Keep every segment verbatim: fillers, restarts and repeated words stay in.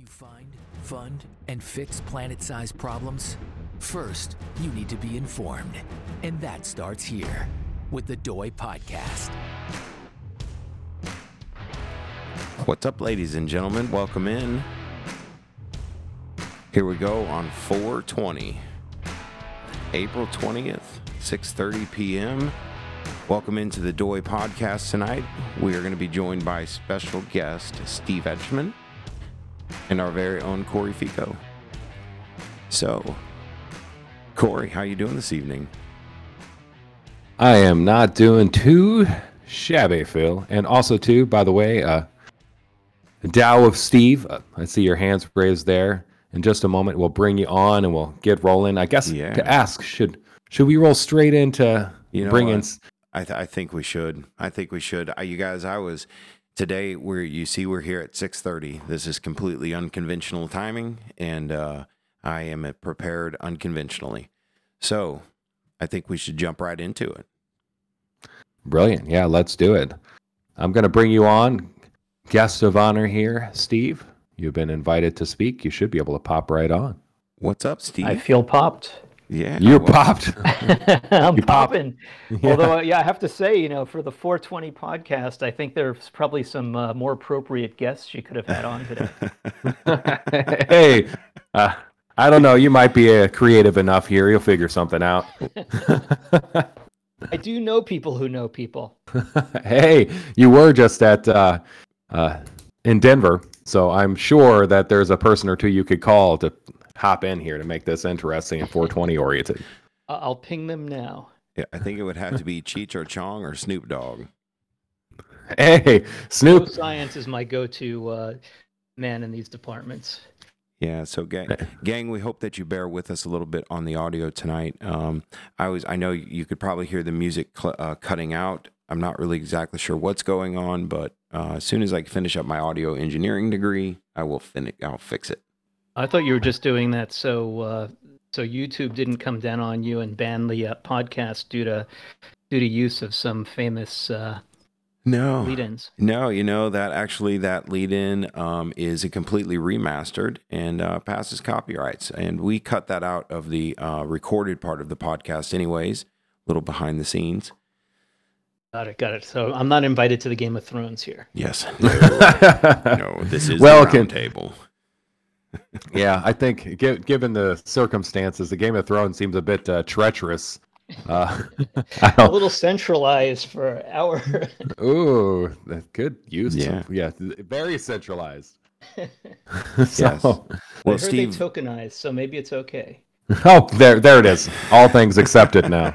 find, fund, and fix planet-sized problems? First, you need to be informed. And that starts here with the Doi Podcast. What's up, ladies and gentlemen? Welcome in. Here we go on four twenty, April twentieth, six thirty p.m. Welcome into the Doi Podcast tonight. We are going to be joined by special guest Steve Etchman and our very own Corey Fico. So, Corey, how you doing this evening? I am not doing too shabby, Phil. And also, too, by the way, uh, Dow of Steve, uh, I see your hands raised there. In just a moment, we'll bring you on and we'll get rolling. I guess Yeah. to ask, should should we roll straight into You know bringing? what? I, th- I think we should. I think we should. Uh, you guys, I was today. We're you see, we're here at six thirty. This is completely unconventional timing, and uh, I am prepared unconventionally. So, I think we should jump right into it. Brilliant. Yeah, let's do it. I'm going to bring you on, guest of honor here, Steve. You've been invited to speak. You should be able to pop right on. What's up, Steve? I feel popped. Yeah, You're well, popped. I'm You pop- popping. Yeah. Although, uh, yeah, I have to say, you know, for the four twenty podcast, I think there's probably some uh, more appropriate guests you could have had on today. Hey, uh, I don't know. You might be uh, creative enough here. You'll figure something out. I do know people who know people. Hey, you were just at uh, uh, in Denver, so I'm sure that there's a person or two you could call to hop in here to make this interesting and four twenty oriented. I- I'll ping them now. yeah, I think it would have to be Cheech or Chong or Snoop Dogg. Hey, Joe Snoop. Science is my go-to uh, man in these departments. Yeah, so gang, gang, we hope that you bear with us a little bit on the audio tonight. Um, I was, I know you could probably hear the music cl- uh, cutting out. I'm not really exactly sure what's going on, but uh, as soon as I finish up my audio engineering degree, I will finish. I'll fix it. I thought you were just doing that so uh, so YouTube didn't come down on you and ban the uh, podcast due to due to use of some famous uh, No, lead-ins. no, you know that actually that lead-in um, is a completely remastered and uh, passes copyrights, and we cut that out of the uh, recorded part of the podcast, anyways. A little behind the scenes. Got it, got it. So I'm not invited to the Game of Thrones here. Yes. No, no this is Well, the can- round table. Yeah, I think gi- given the circumstances, the Game of Thrones seems a bit uh, treacherous. Uh, I A don't. little centralized for our. Ooh, that's good use. Yeah. Of, yeah, very centralized. so, Yes. I Well, heard Steve, they tokenized, so maybe it's okay. Oh, there, there it is. All things accepted now.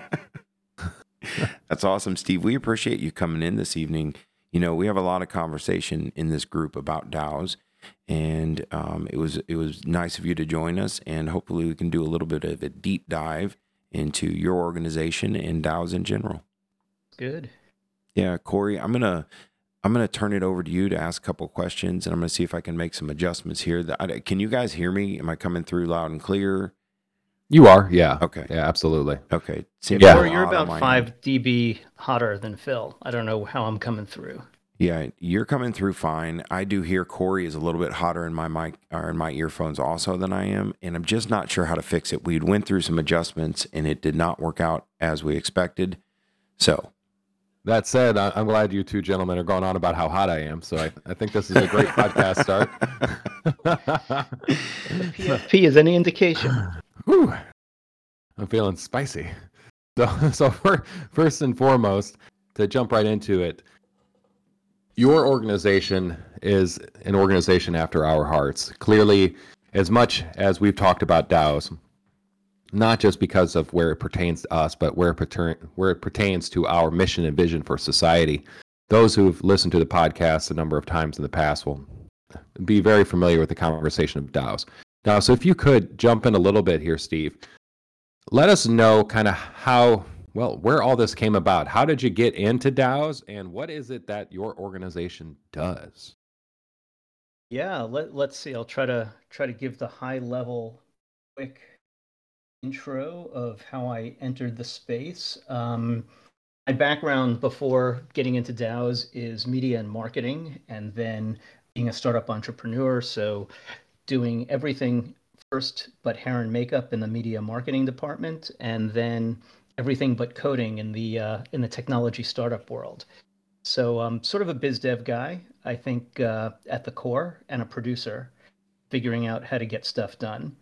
that's awesome, Steve. We appreciate you coming in this evening. You know, we have a lot of conversation in this group about DAOs, and um, it was it was nice of you to join us, and hopefully we can do a little bit of a deep dive into your organization and DAOs in general. Good. Yeah, Corey, I'm gonna I'm gonna turn it over to you to ask a couple questions, and I'm gonna see if I can make some adjustments here. The- I- Can you guys hear me? Am I coming through loud and clear? You are, yeah. Okay. Yeah, absolutely. Okay. Seems Yeah. a Or little you're odd on about my end. five dB hotter than Phil. I don't know how I'm coming through. Yeah, you're coming through fine. I do hear Corey is a little bit hotter in my mic or in my earphones also than I am, and I'm just not sure how to fix it. We went through some adjustments and it did not work out as we expected. So, That said, I- I'm glad you two gentlemen are going on about how hot I am. So I, I think this is a great podcast start. P F P is any indication. Whew. I'm feeling spicy. So, so for, first and foremost, to jump right into it, your organization is an organization after our hearts. Clearly, as much as we've talked about DAOs, not just because of where it pertains to us, but where it, pertain, where it pertains to our mission and vision for society. Those who've listened to the podcast a number of times in the past will be very familiar with the conversation of DAOs. Now, so if you could jump in a little bit here, Steve, let us know kind of how, well, where all this came about. How did you get into DAOs, and what is it that your organization does? Yeah, let let's see. I'll try to try to give the high level quick intro of how I entered the space. Um, my background before getting into DAOs is media and marketing, and then being a startup entrepreneur. So doing everything first but hair and makeup in the media marketing department, and then everything but coding in the uh, in the technology startup world. So I'm sort of a biz dev guy, I think, uh, at the core, and a producer, figuring out how to get stuff done.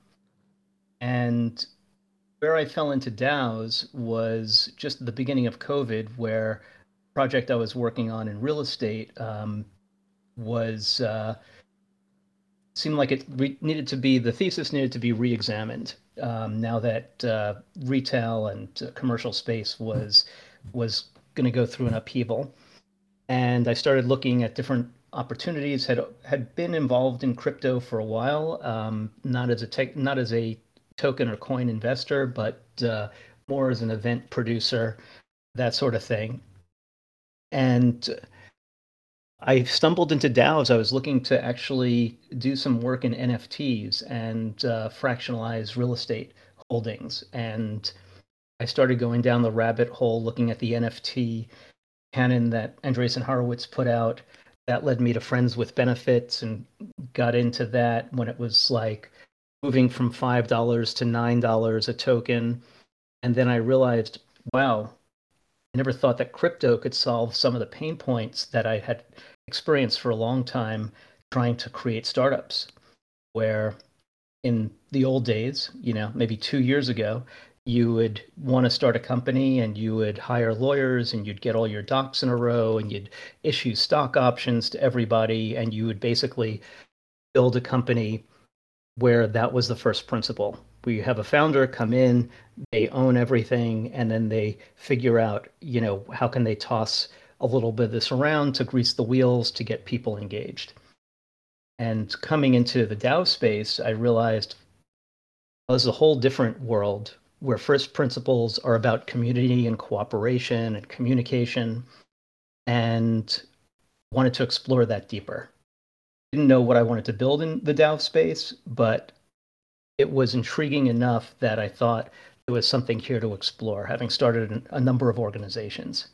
And where I fell into DAOs was just at the beginning of COVID, where the project I was working on in real estate um, was uh, seemed like it re- needed to be the thesis needed to be re-examined um, now that uh, retail and uh, commercial space was was going to go through an upheaval. And I started looking at different opportunities. had had been involved in crypto for a while, um, not as a tech, not as a token or coin investor, but uh, more as an event producer, that sort of thing. And I stumbled into DAOs. I was looking to actually do some work in N F Ts and uh, fractionalize real estate holdings. And I started going down the rabbit hole looking at the N F T canon that Andreessen Horowitz put out. That led me to Friends with Benefits and got into that when it was like moving from five dollars to nine dollars a token. And then I realized, wow, I never thought that crypto could solve some of the pain points that I had experienced for a long time trying to create startups, where in the old days, you know, maybe two years ago, you would want to start a company and you would hire lawyers and you'd get all your docs in a row and you'd issue stock options to everybody, and you would basically build a company where that was the first principle. We have a founder come in, they own everything, and then they figure out, you know, how can they toss a little bit of this around to grease the wheels to get people engaged. And coming into the DAO space, I realized, well, this is a whole different world where first principles are about community and cooperation and communication, and wanted to explore that deeper. Didn't know what I wanted to build in the DAO space, but it was intriguing enough that I thought there was something here to explore, having started a number of organizations.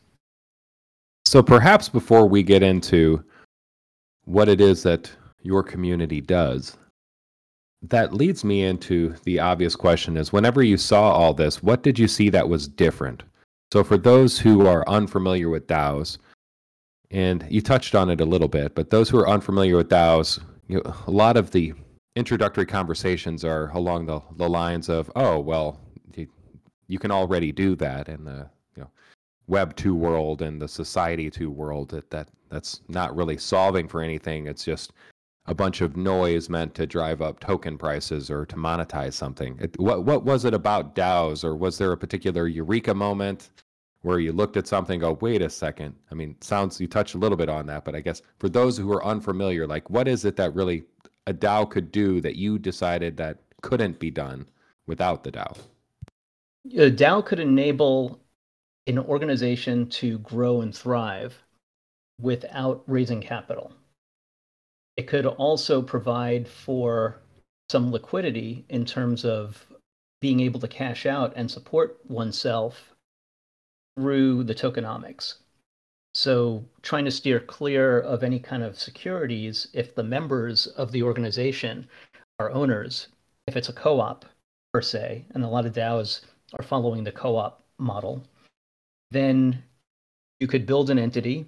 So perhaps before we get into what it is that your community does, that leads me into the obvious question is, whenever you saw all this, what did you see that was different? So for those who are unfamiliar with DAOs, and you touched on it a little bit, but those who are unfamiliar with DAOs, you know, a lot of the introductory conversations are along the, the lines of, oh, well, you, you can already do that in the you know Web two world and the Society two world. That, that that's not really solving for anything. It's just a bunch of noise meant to drive up token prices or to monetize something. It, what what was it about DAOs, or was there a particular eureka moment where you looked at something and go, wait a second? I mean, sounds, you touched a little bit on that, but I guess for those who are unfamiliar, like, what is it that really a DAO could do that you decided that couldn't be done without the DAO? A DAO could enable an organization to grow and thrive without raising capital. It could also provide for some liquidity in terms of being able to cash out and support oneself through the tokenomics. So trying to steer clear of any kind of securities if the members of the organization are owners, if it's a co-op per se, and a lot of DAOs are following the co-op model, then you could build an entity,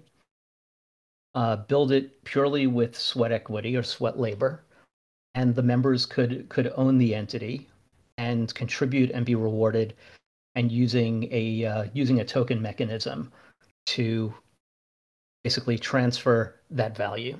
uh, build it purely with sweat equity or sweat labor, and the members could could own the entity and contribute and be rewarded, and using a uh, using a token mechanism to basically transfer that value.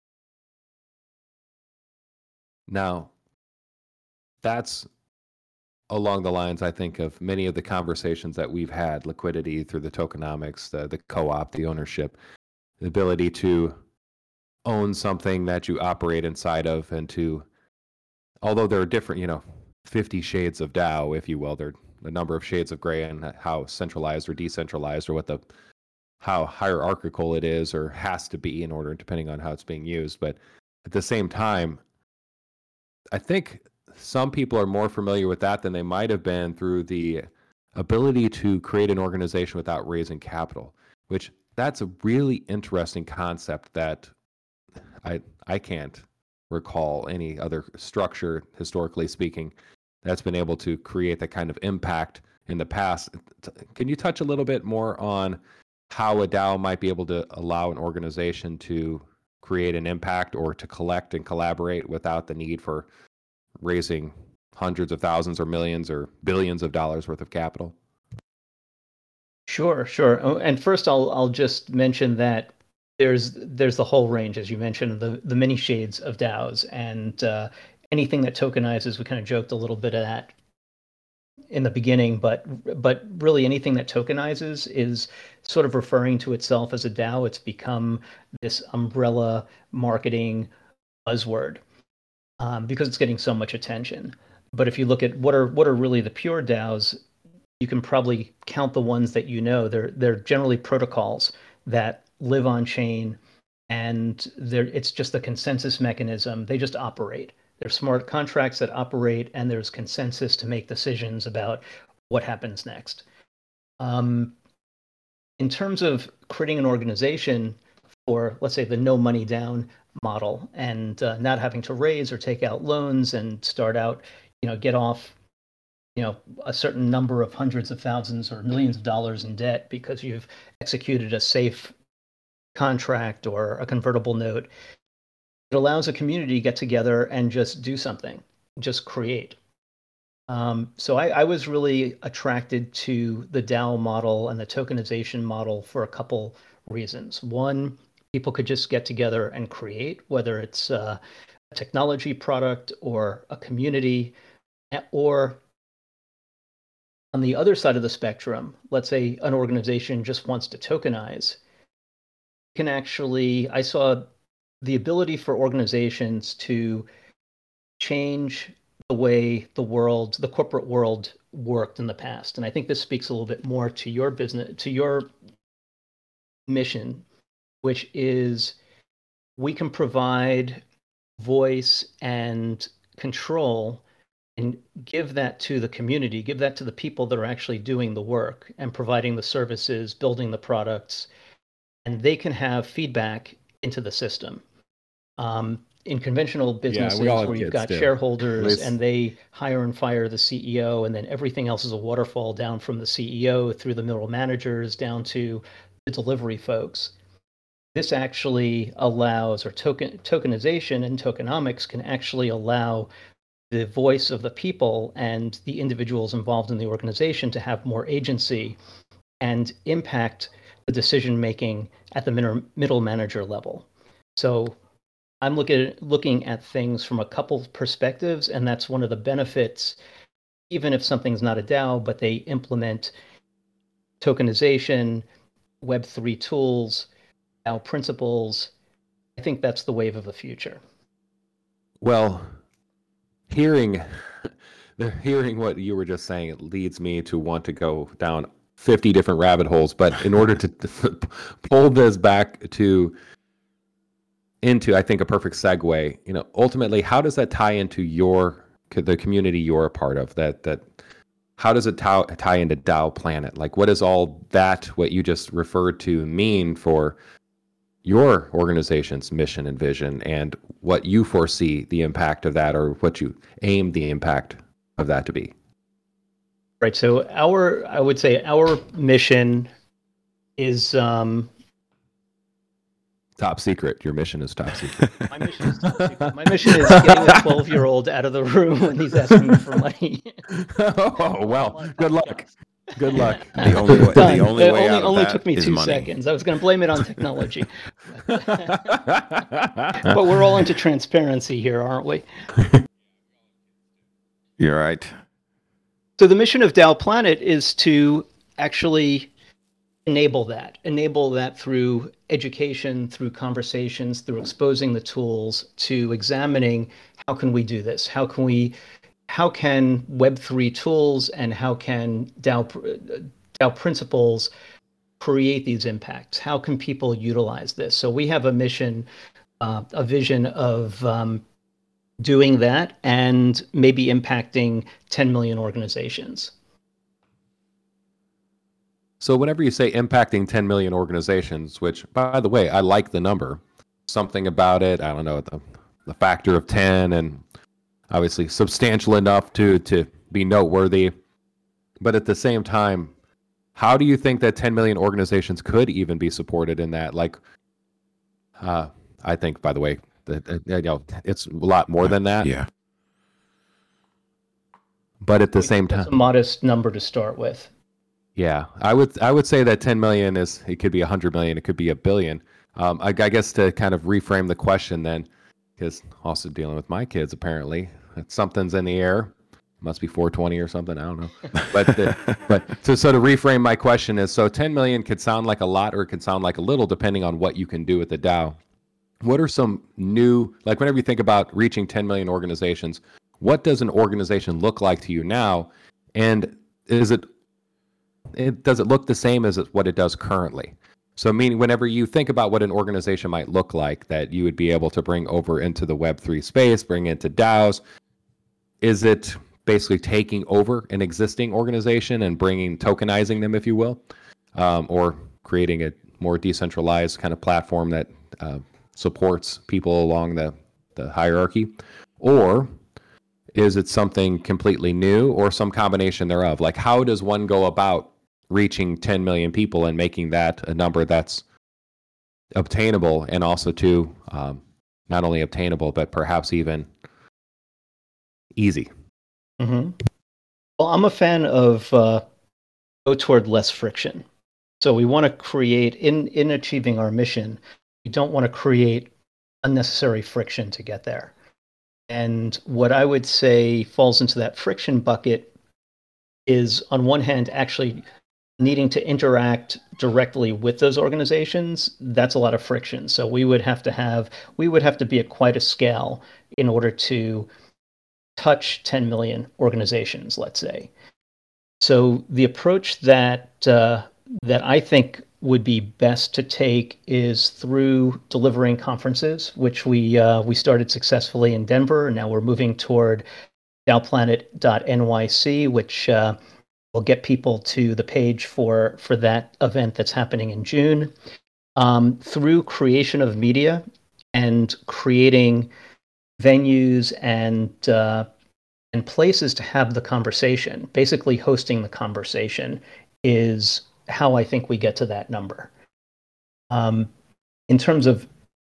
Now, that's along the lines, I think, of many of the conversations that we've had: liquidity through the tokenomics, the, the co-op, the ownership, the ability to own something that you operate inside of, and to, although there are different, you know, fifty shades of DAO, if you will, there are a number of shades of gray and how centralized or decentralized, or what the how hierarchical it is or has to be in order, depending on how it's being used. But at the same time, I think some people are more familiar with that than they might have been through the ability to create an organization without raising capital, which that's a really interesting concept that I I can't recall any other structure, historically speaking, that's been able to create that kind of impact in the past. Can you touch a little bit more on how a DAO might be able to allow an organization to create an impact or to collect and collaborate without the need for raising hundreds of thousands or millions or billions of dollars worth of capital? Sure, sure. Oh, and first, I'll I'll just mention that there's there's the whole range, as you mentioned, the the many shades of DAOs, and uh, anything that tokenizes. We kind of joked a little bit of that in the beginning, but but really anything that tokenizes is sort of referring to itself as a DAO. It's become this umbrella marketing buzzword um, because it's getting so much attention. But if you look at what are what are really the pure DAOs, you can probably count the ones that you know. They're they're generally protocols that live on chain, and they're it's just a consensus mechanism. They just operate. They're smart contracts that operate, and there's consensus to make decisions about what happens next. Um, in terms of creating an organization for, let's say, the no money down model, and uh, not having to raise or take out loans and start out, you know, get off, you know, a certain number of hundreds of thousands or millions of dollars in debt because you've executed a safe contract or a convertible note. It allows a community to get together and just do something, just create. Um, so I, I was really attracted to the DAO model and the tokenization model for a couple reasons. One, people could just get together and create, whether it's uh, a technology product or a community, or on the other side of the spectrum, let's say an organization just wants to tokenize, can actually, I saw the ability for organizations to change the way the world, the corporate world worked in the past. And I think this speaks a little bit more to your business, to your mission, which is we can provide voice and control and give that to the community, give that to the people that are actually doing the work and providing the services, building the products, and they can have feedback into the system. Um, in conventional businesses yeah, where you've got too. shareholders and they hire and fire the C E O, and then everything else is a waterfall down from the C E O through the middle managers down to the delivery folks. This actually allows, or token tokenization and tokenomics can actually allow the voice of the people and the individuals involved in the organization to have more agency and impact the decision making at the middle manager level. So I'm looking at, looking at things from a couple of perspectives, and that's one of the benefits, even if something's not a DAO, but they implement tokenization, Web three tools, DAO principles. I think that's the wave of the future. Well, hearing hearing what you were just saying, it leads me to want to go down fifty different rabbit holes. But in order to pull this back to into, I think, a perfect segue, you know, ultimately, how does that tie into your the community you're a part of? That that how does it tie, tie into DAO Planet? Like, what does all that, what you just referred to, mean for your organization's mission and vision, and what you foresee the impact of that, or what you aim the impact of that to be? Right. So our, I would say our mission is um, top secret. Your mission is top secret. My mission is top secret. My mission is getting a twelve-year-old out of the room when he's asking me for money. Oh well, good luck. Good luck. The only way, the only it way only, out of only that took me is two money. seconds. I was going to blame it on technology. But we're all into transparency here, aren't we? You're right. So the mission of DAO Planet is to actually enable that, enable that through education, through conversations, through exposing the tools, to examining how can we do this? How can we, how can Web three tools and how can DAO, DAO principles create these impacts? How can people utilize this? So we have a mission, uh, a vision of um, doing that and maybe impacting ten million organizations. So whenever you say impacting ten million organizations, which, by the way, I like the number, something about it, I don't know, the a factor of ten, and obviously substantial enough to to be noteworthy. But at the same time, how do you think that ten million organizations could even be supported in that? Like, uh, I think, by the way, that uh, you know, it's a lot more than that. Yeah. But at the same time, it's a modest number to start with. Yeah, I would I would say that ten million is, it could be one hundred million, it could be a billion. Um, I, I guess to kind of reframe the question then, because also dealing with my kids apparently, that something's in the air. Must be four twenty or something. I don't know. But the, but to sort of reframe my question is, so ten million could sound like a lot or it could sound like a little, depending on what you can do with the DAO. What are some new, like whenever you think about reaching ten million organizations, what does an organization look like to you now? And is it, it does it look the same as what it does currently? So meaning whenever you think about what an organization might look like that you would be able to bring over into the Web three space, bring into DAOs, is it basically taking over an existing organization and bringing, tokenizing them, if you will, um, or creating a more decentralized kind of platform that uh, supports people along the, the hierarchy? Or is it something completely new or some combination thereof? Like, how does one go about reaching ten million people and making that a number that's obtainable, and also to um, not only obtainable, but perhaps even easy? Mm-hmm. Well, I'm a fan of uh, go toward less friction. So we want to create, in, in achieving our mission, we don't want to create unnecessary friction to get there. And what I would say falls into that friction bucket is, on one hand, actually needing to interact directly with those organizations. That's a lot of friction. So we would have to have, we would have to be at quite a scale in order to touch ten million organizations, let's say. So the approach that uh, that I think would be best to take is through delivering conferences, which we uh, we started successfully in Denver, and now we're moving toward DAO Planet dot N Y C, which uh, will get people to the page for for that event that's happening in June. Um, through creation of media and creating venues and uh, and places to have the conversation, basically hosting the conversation, is how I think we get to that number. Um, in terms of,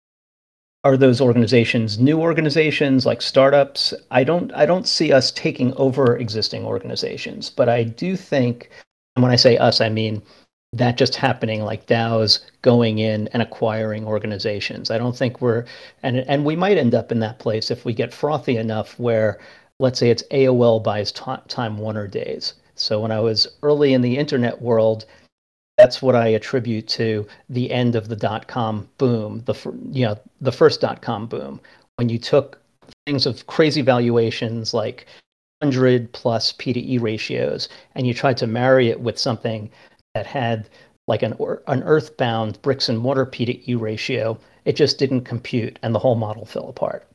are those organizations new organizations like startups? I don't I don't see us taking over existing organizations, but I do think, and when I say us, I mean that just happening, like DAOs going in and acquiring organizations. I don't think we're, and and we might end up in that place if we get frothy enough where, let's say it's A O L buys Time Warner days. So when I was early in the internet world, that's what I attribute to the end of the dot-com boom, the you know the first dot-com boom, when you took things of crazy valuations like one hundred plus P to E ratios, and you tried to marry it with something that had like an an earthbound bricks and mortar P to E ratio. It just didn't compute, and the whole model fell apart.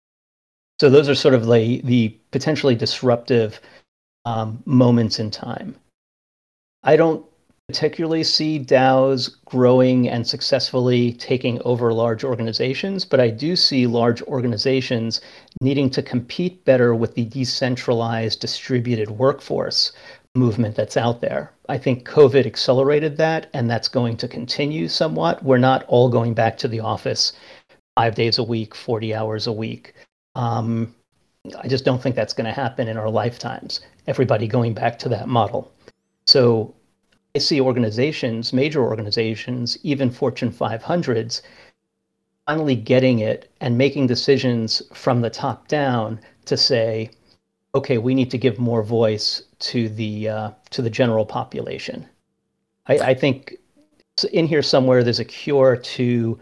So those are sort of the the potentially disruptive um, moments in time. I don't particularly see DAOs growing and successfully taking over large organizations, but I do see large organizations needing to compete better with the decentralized distributed workforce movement that's out there. I think COVID accelerated that, and that's going to continue somewhat. We're not all going back to the office five days a week, forty hours a week. Um, I just don't think that's going to happen in our lifetimes, everybody going back to that model. So I see organizations, major organizations, even Fortune five hundreds, finally getting it and making decisions from the top down to say, okay, we need to give more voice to the uh, to the general population. I, I think in here somewhere there's a cure to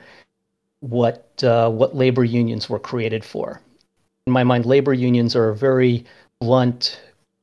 what uh, what labor unions were created for. In my mind, labor unions are a very blunt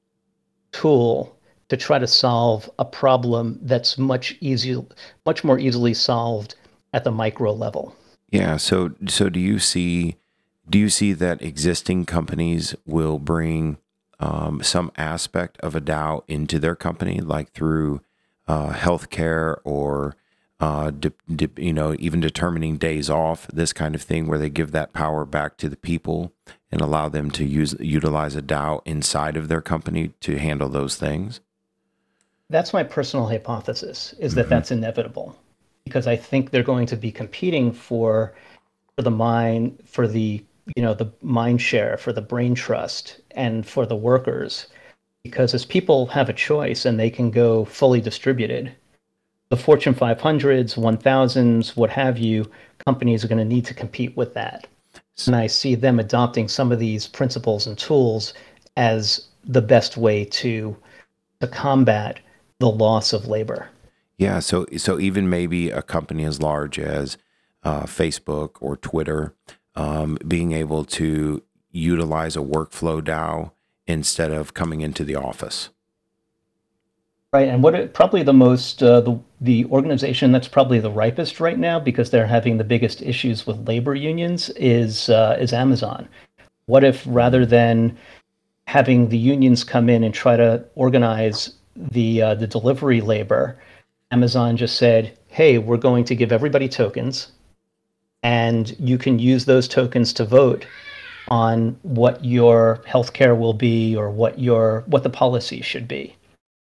tool to try to solve a problem that's much easier, much more easily solved at the micro level. Yeah. So, so do you see, do you see that existing companies will bring um, some aspect of a DAO into their company, like through uh, healthcare or uh, de- de- you know, even determining days off, this kind of thing, where they give that power back to the people and allow them to use utilize a DAO inside of their company to handle those things? That's my personal hypothesis, is that Mhm. that's inevitable, because I think they're going to be competing for for the mind, for the you know the mind share, for the brain trust, and for the workers. Because as people have a choice and they can go fully distributed, the Fortune five hundreds, one thousands, what have you, companies are going to need to compete with that. And I see them adopting some of these principles and tools as the best way to to combat the loss of labor. Yeah, so so even maybe a company as large as uh, Facebook or Twitter, um, being able to utilize a workflow DAO instead of coming into the office. Right, and what it, probably the most uh, the the organization that's probably the ripest right now, because they're having the biggest issues with labor unions, is uh, is Amazon. What if, rather than having the unions come in and try to organize the uh, the delivery labor, Amazon just said, "Hey, we're going to give everybody tokens, and you can use those tokens to vote on what your healthcare will be, or what your what the policy should be."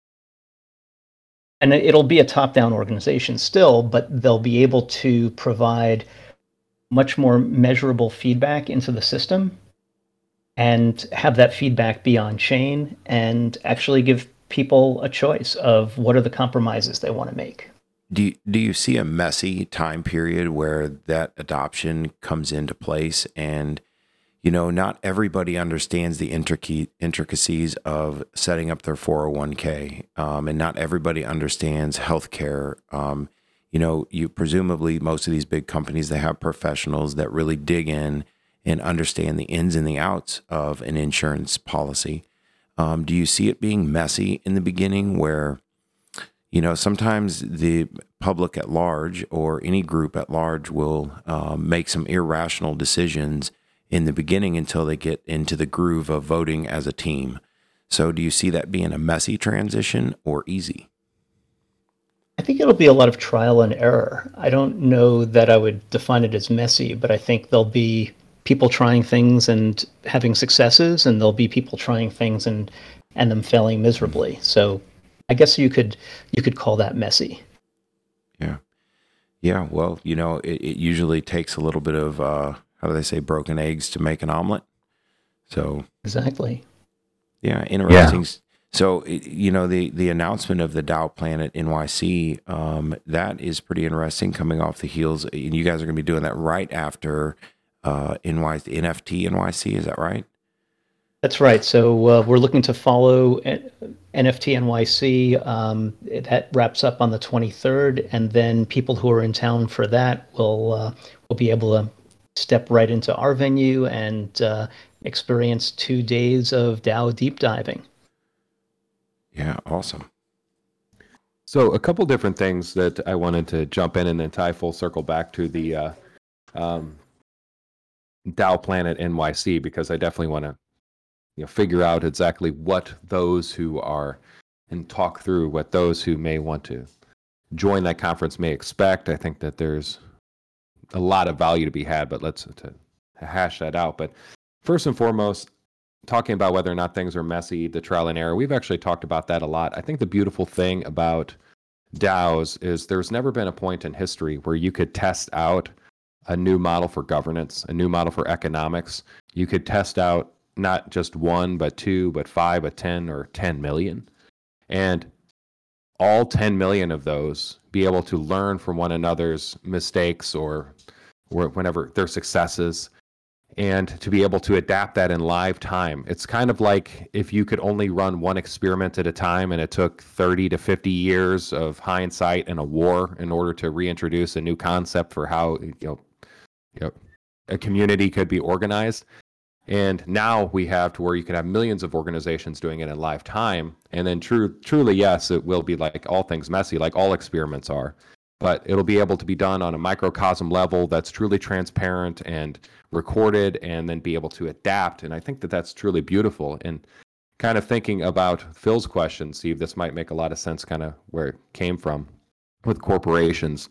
And it'll be a top-down organization still, but they'll be able to provide much more measurable feedback into the system, and have that feedback be on chain, and actually give people a choice of what are the compromises they want to make. Do you, do you see a messy time period where that adoption comes into place, and you know, not everybody understands the intric- intricacies of setting up their four oh one k, um, and not everybody understands healthcare. Um, you know, you presumably most of these big companies, they have professionals that really dig in and understand the ins and the outs of an insurance policy. Um, do you see it being messy in the beginning, where you know, sometimes the public at large or any group at large will um, make some irrational decisions in the beginning until they get into the groove of voting as a team? So do you see that being a messy transition or easy? I think it'll be a lot of trial and error. I don't know that I would define it as messy, but I think there'll be people trying things and having successes, and there'll be people trying things and and them failing miserably. So I guess you could you could call that messy. Yeah. Yeah. Well, you know, it, it usually takes a little bit of, uh, how do they say, broken eggs to make an omelet. So Exactly. yeah, interesting. So, it- you know, the, the announcement of the DAO Planet N Y C, um, that is pretty interesting, coming off the heels. And you guys are going to be doing that right after uh, N Y N F T N Y C. Is that right? That's right. So uh, we're looking to follow N F T N Y C. Um, it, that wraps up on the twenty-third, and then people who are in town for that will uh, will be able to step right into our venue and uh, experience two days of DAO deep diving. Yeah, awesome. So a couple different things that I wanted to jump in and then tie full circle back to the uh, um, DAO Planet N Y C, because I definitely want to you know figure out exactly what those who are and talk through what those who may want to join that conference may expect. I think that there's a lot of value to be had, but let's to hash that out. But first and foremost, talking about whether or not things are messy, the trial and error, we've actually talked about that a lot. I think the beautiful thing about DAOs is there's never been a point in history where you could test out a new model for governance, a new model for economics. You could test out not just one, but two, but five, but ten, or ten million. And all ten million of those be able to learn from one another's mistakes or, or whenever their successes, and to be able to adapt that in live time. It's kind of like if you could only run one experiment at a time, and it took thirty to fifty years of hindsight and a war in order to reintroduce a new concept for how you know, you know a community could be organized. And now we have to where you can have millions of organizations doing it in live time. And then true, truly, yes, it will be like all things messy, like all experiments are. But it'll be able to be done on a microcosm level that's truly transparent and recorded, and then be able to adapt. And I think that that's truly beautiful. And kind of thinking about Phil's question, Steve, this might make a lot of sense kind of where it came from with corporations.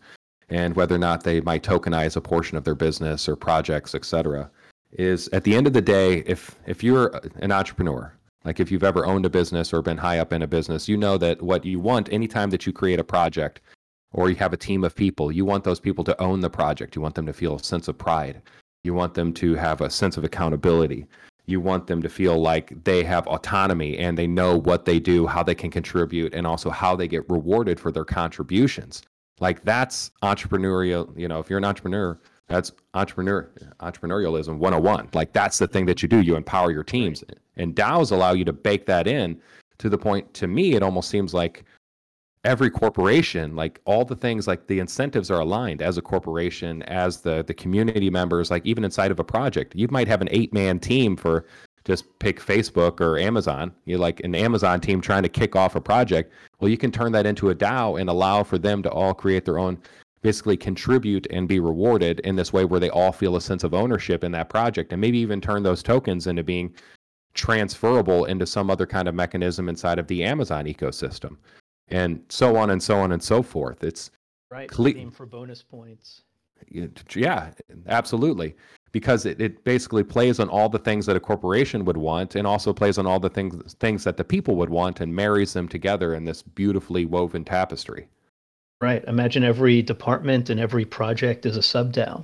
and whether or not they might tokenize a portion of their business or projects, et cetera, is at the end of the day, if if you're an entrepreneur, like if you've ever owned a business or been high up in a business, you know that what you want anytime that you create a project or you have a team of people, you want those people to own the project. You want them to feel a sense of pride. You want them to have a sense of accountability. You want them to feel like they have autonomy and they know what they do, how they can contribute, and also how they get rewarded for their contributions. Like that's entrepreneurial. You know, if you're an entrepreneur, that's entrepreneur entrepreneurialism one oh one. Like that's the thing that you do. You empower your teams. And DAOs allow you to bake that in to the point, to me, it almost seems like every corporation, like all the things, like the incentives are aligned as a corporation, as the the community members, like even inside of a project. You might have an eight-man team for, just pick Facebook or Amazon. You're like an Amazon team trying to kick off a project. Well, you can turn that into a DAO and allow for them to all create their own, basically contribute and be rewarded in this way where they all feel a sense of ownership in that project, and maybe even turn those tokens into being transferable into some other kind of mechanism inside of the Amazon ecosystem, and so on and so on and so forth. It's right. cle- Aim for bonus points. Yeah, absolutely. Because it, it basically plays on all the things that a corporation would want, and also plays on all the things things that the people would want, and marries them together in this beautifully woven tapestry. Right. Imagine every department and every project is a sub-DAO.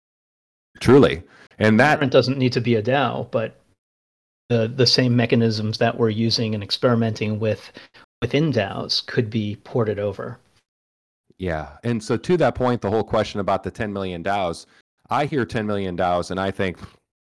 Truly. And that it doesn't need to be a DAO, but the the same mechanisms that we're using and experimenting with within DAOs could be ported over. Yeah. And so to that point, the whole question about the ten million DAOs, I hear ten million DAOs and I think,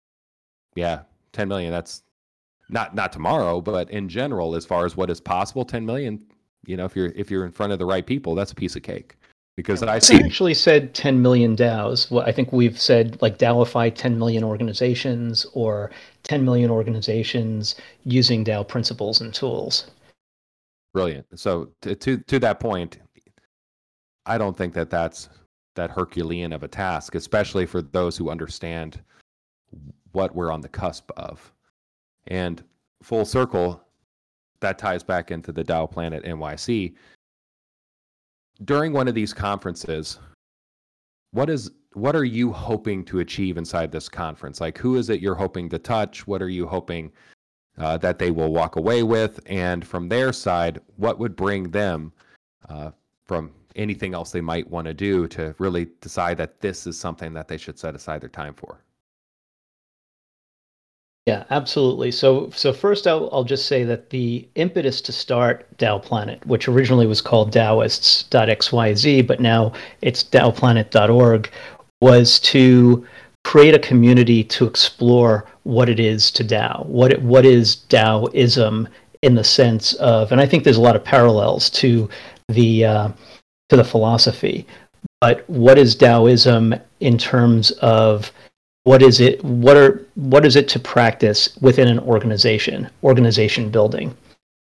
yeah, ten million, that's not not tomorrow, but in general, as far as what is possible, ten million, you know, if you're if you're in front of the right people, that's a piece of cake. Because I see actually said ten million DAOs. Well, I think we've said like DAOify ten million organizations, or ten million organizations using DAO principles and tools. Brilliant. So to to, to that point, I don't think that that's that Herculean of a task, especially for those who understand what we're on the cusp of. And full circle, that ties back into the DAO Planet N Y C. During one of these conferences, what is what are you hoping to achieve inside this conference? Like, who is it you're hoping to touch? What are you hoping uh, that they will walk away with? And from their side, what would bring them uh, from anything else they might want to do to really decide that this is something that they should set aside their time for? Yeah, absolutely. So, so first, I'll, I'll just say that the impetus to start DAO Planet, which originally was called Daoists dot x y z, but now it's dao planet dot org, was to create a community to explore what it is to DAO. What it, what is DAOism in the sense of, and I think there's a lot of parallels to the uh, to the philosophy, but what is DAOism in terms of what is it? What are what is it to practice within an organization? Organization building,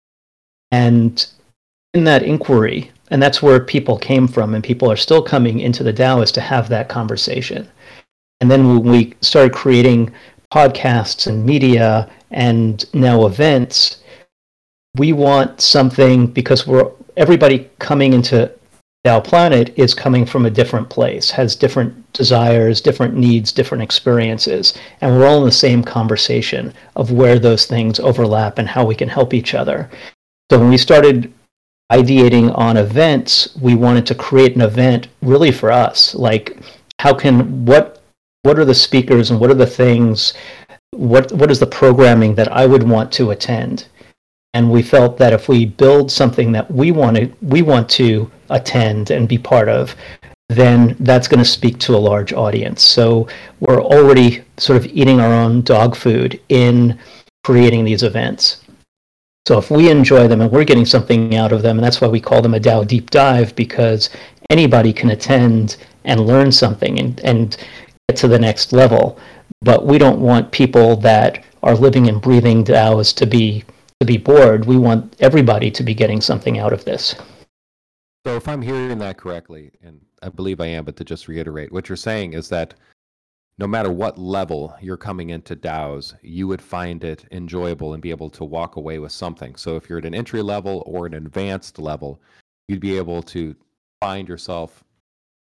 and in that inquiry, and that's where people came from, and people are still coming into the DAO, is to have that conversation. And then when we started creating podcasts and media and now events, we want something, because we're everybody coming into DAO Planet is coming from a different place, has different desires, different needs, different experiences, and we're all in the same conversation of where those things overlap and how we can help each other. So when we started ideating on events, we wanted to create an event really for us. Like, how can, what what are the speakers and what are the things, what what is the programming that I would want to attend? And we felt that if we build something that we want to, we want to attend and be part of, then that's going to speak to a large audience. So we're already sort of eating our own dog food in creating these events. So if we enjoy them and we're getting something out of them, and that's why we call them a DAO deep dive, because anybody can attend and learn something and, and get to the next level. But we don't want people that are living and breathing DAOs to be to be bored. We want everybody to be getting something out of this. So if I'm hearing that correctly, and I believe I am, but to just reiterate, what you're saying is that no matter what level you're coming into DAOs, you would find it enjoyable and be able to walk away with something. So if you're at an entry level or an advanced level, you'd be able to find yourself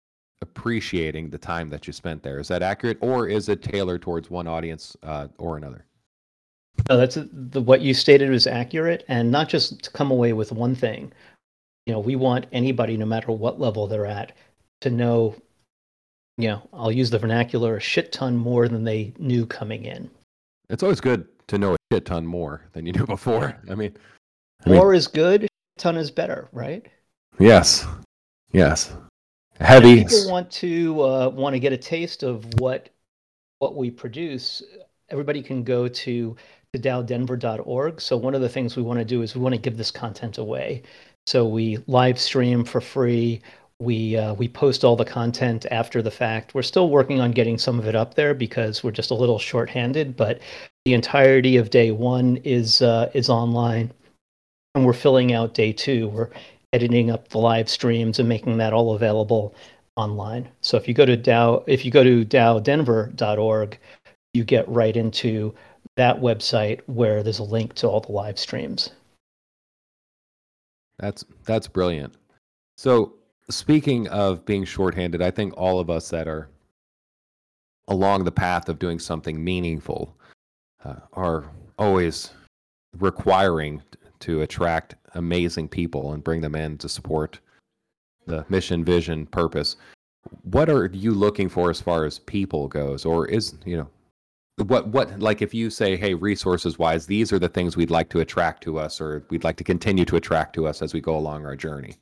appreciating the time that you spent there. Is that accurate, or is it tailored towards one audience uh, or another? No, that's the what you stated was accurate, and not just to come away with one thing. You know, we want anybody, no matter what level they're at, to know, you know, I'll use the vernacular, a shit ton more than they knew coming in. It's always good to know a shit ton more than you knew before. I mean, I more mean, is good, a ton is better, right? Yes, yes. Heavy. If people want to uh, want to get a taste of what what we produce, everybody can go to to dow denver dot org. So one of the things we want to do is we want to give this content away. So we live stream for free. We uh, we post all the content after the fact. We're still working on getting some of it up there because we're just a little short-handed, but the entirety of day one is uh, is online, and we're filling out day two. We're editing up the live streams and making that all available online. So if you go to Dow, if you go to dow denver dot org, you get right into that website where there's a link to all the live streams. That's that's brilliant. So speaking of being shorthanded, I think all of us that are along the path of doing something meaningful uh, are always requiring to attract amazing people and bring them in to support the mission, vision, purpose. What are you looking for as far as people goes? Or is, you know, what, what, like if you say, hey, resources wise, these are the things we'd like to attract to us, or we'd like to continue to attract to us as we go along our journey?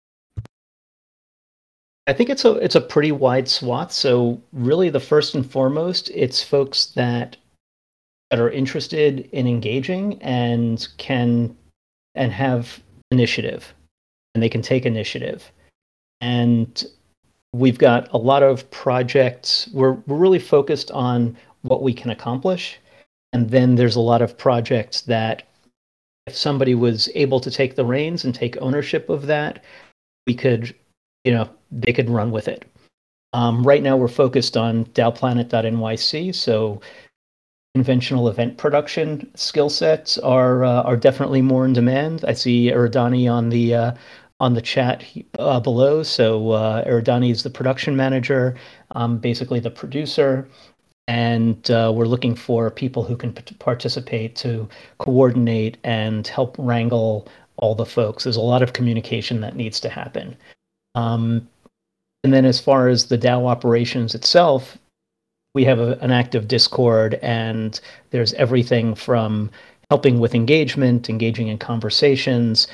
I think it's a it's a pretty wide swath. So really, the first and foremost, it's folks that that are interested in engaging and can and have initiative, and they can take initiative. And we've got a lot of projects. We're we're really focused on what we can accomplish, and then there's a lot of projects that if somebody was able to take the reins and take ownership of that, we could, you know, they could run with it. Um, right now, we're focused on dow planet dot N Y C, so conventional event production skill sets are uh, are definitely more in demand. I see Eridani on the uh, on the chat uh, below. So uh, Eridani is the production manager, um, basically the producer, and uh, we're looking for people who can p- participate to coordinate and help wrangle all the folks. There's a lot of communication that needs to happen. Um, and then as far as the DAO operations itself, we have a, an active Discord, and there's everything from helping with engagement, engaging in conversations,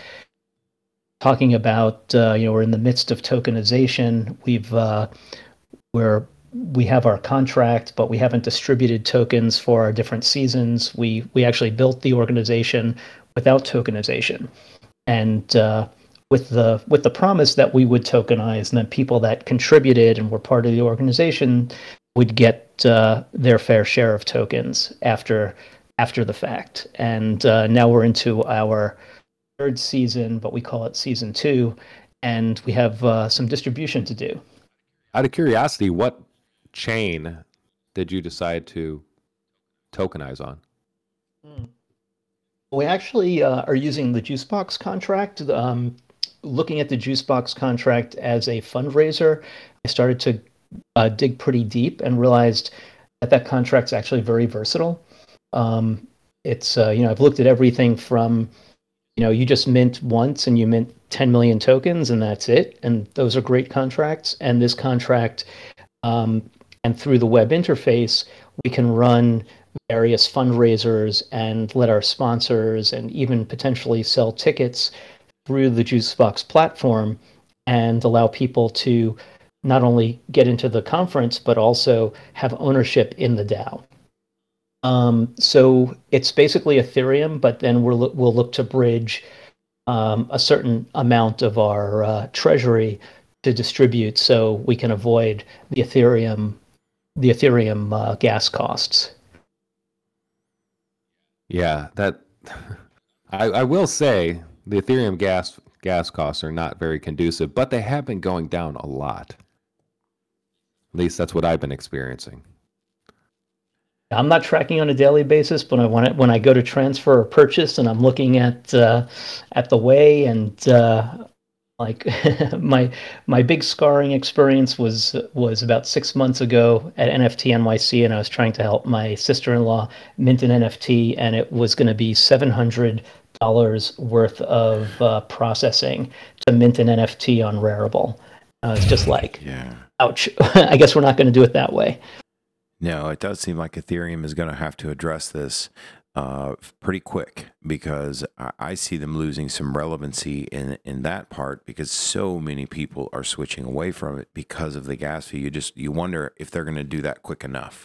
talking about, uh, you know, we're in the midst of tokenization. We've, uh, we're, we have our contract, but we haven't distributed tokens for our different seasons. We, we actually built the organization without tokenization. And, uh, with the with the promise that we would tokenize, and that people that contributed and were part of the organization would get uh, their fair share of tokens after after the fact. And uh, now we're into our third season, but we call it season two, and we have uh, some distribution to do. Out of curiosity, what chain did you decide to tokenize on? Hmm. We actually uh, are using the Juicebox contract. Um, looking at the Juicebox contract as a fundraiser, I started to uh, dig pretty deep and realized that that contract's actually very versatile. Um, it's, uh, you know, I've looked at everything from, you know, you just mint once and you mint ten million tokens and that's it. And those are great contracts. And this contract, um, and through the web interface, we can run various fundraisers and let our sponsors and even potentially sell tickets through the Juicebox platform and allow people to not only get into the conference, but also have ownership in the DAO. Um, so it's basically Ethereum, but then we'll, we'll look to bridge um, a certain amount of our uh, treasury to distribute so we can avoid the Ethereum, the Ethereum uh, gas costs. Yeah, that I, I will say the Ethereum gas gas costs are not very conducive, but they have been going down a lot. At least that's what I've been experiencing. I'm not tracking on a daily basis, but when I, when I go to transfer or purchase and I'm looking at uh, at the way and uh, Like my my big scarring experience was was about six months ago at N F T N Y C, and I was trying to help my sister-in-law mint an N F T, and it was going to be seven hundred dollars worth of uh, processing to mint an N F T on Rarible. I was just like, yeah. ouch. I guess we're not going to do it that way. No, it does seem like Ethereum is going to have to address this uh, pretty quick, because I, I see them losing some relevancy in in that part, because so many people are switching away from it because of the gas fee. You just you wonder if they're going to do that quick enough.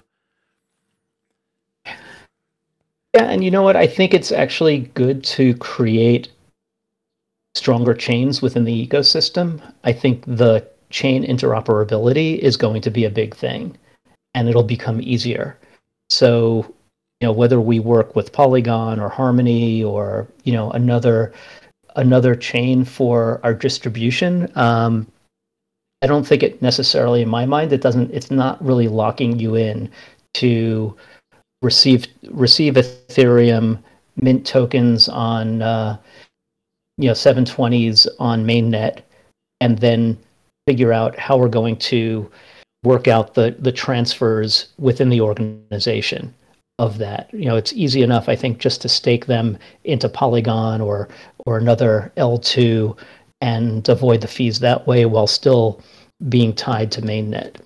Yeah, and you know what? I think it's actually good to create stronger chains within the ecosystem. I think the chain interoperability is going to be a big thing, and it'll become easier. So, you know, whether we work with Polygon or Harmony or, you know, another another chain for our distribution, um, I don't think it necessarily, in my mind, it doesn't. It's not really locking you in to receive receive Ethereum, mint tokens on uh, you know seven twenties on mainnet, and then figure out how we're going to work out the the transfers within the organization of that. You know, it's easy enough, I think, just to stake them into Polygon or or another L two and avoid the fees that way while still being tied to mainnet.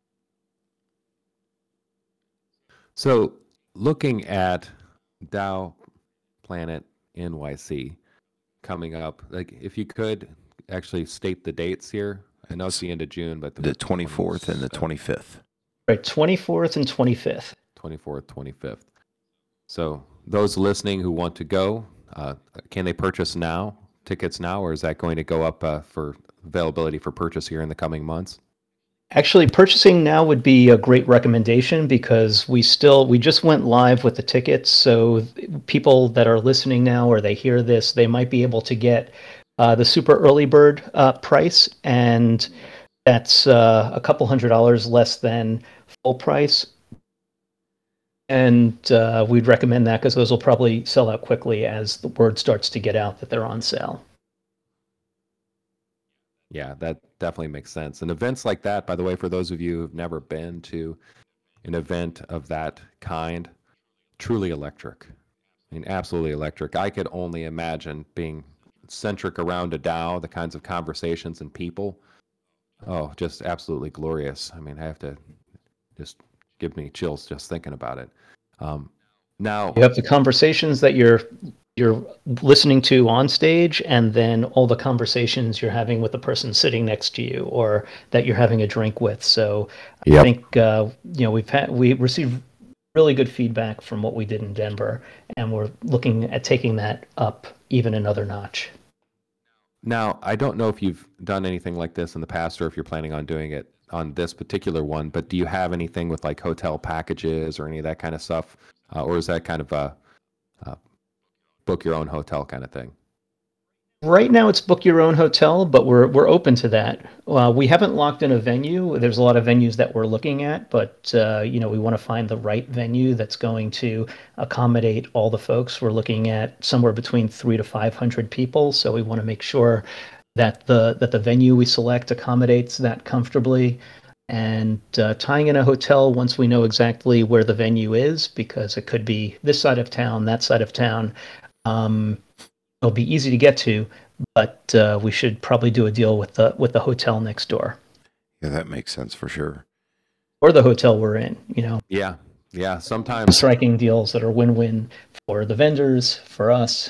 So looking at DAO Planet N Y C coming up, like if you could actually state the dates here. I know it's the end of June, but The twenty-fourth and the twenty-fifth. Right, twenty-fourth and twenty-fifth. twenty-fourth, twenty-fifth. So those listening who want to go, uh, can they purchase now, tickets now, or is that going to go up uh, for availability for purchase here in the coming months? Actually, purchasing now would be a great recommendation, because we still we just went live with the tickets. So people that are listening now, or they hear this, they might be able to get uh, the super early bird uh, price, and that's uh, a couple hundred dollars less than full price. And uh, we'd recommend that, because those will probably sell out quickly as the word starts to get out that they're on sale. Yeah, that definitely makes sense. And events like that, by the way, for those of you who've never been to an event of that kind, truly electric. I mean, absolutely electric. I could only imagine being centric around a DAO, the kinds of conversations and people. Oh, just absolutely glorious. I mean, I have to just give me chills just thinking about it. Um, now you have the conversations that you're you're listening to on stage, and then all the conversations you're having with the person sitting next to you or that you're having a drink with. So yep. I think uh, you know we've had we received really good feedback from what we did in Denver, and we're looking at taking that up even another notch. Now, I don't know if you've done anything like this in the past, or if you're planning on doing it on this particular one, but do you have anything with like hotel packages or any of that kind of stuff? Uh, or is that kind of a uh, book your own hotel kind of thing? Right now it's book your own hotel, but we're we're open to that. Uh, we haven't locked in a venue. There's a lot of venues that we're looking at, but uh, you know, we want to find the right venue that's going to accommodate all the folks. We're looking at somewhere between three to five hundred people, so we want to make sure that the that the venue we select accommodates that comfortably. And uh, tying in a hotel once we know exactly where the venue is, because it could be this side of town, that side of town. Um, it'll be easy to get to, but uh, we should probably do a deal with the with the hotel next door. Yeah, that makes sense for sure. Or the hotel we're in, you know. Yeah, yeah. Sometimes striking deals that are win-win for the vendors, for us.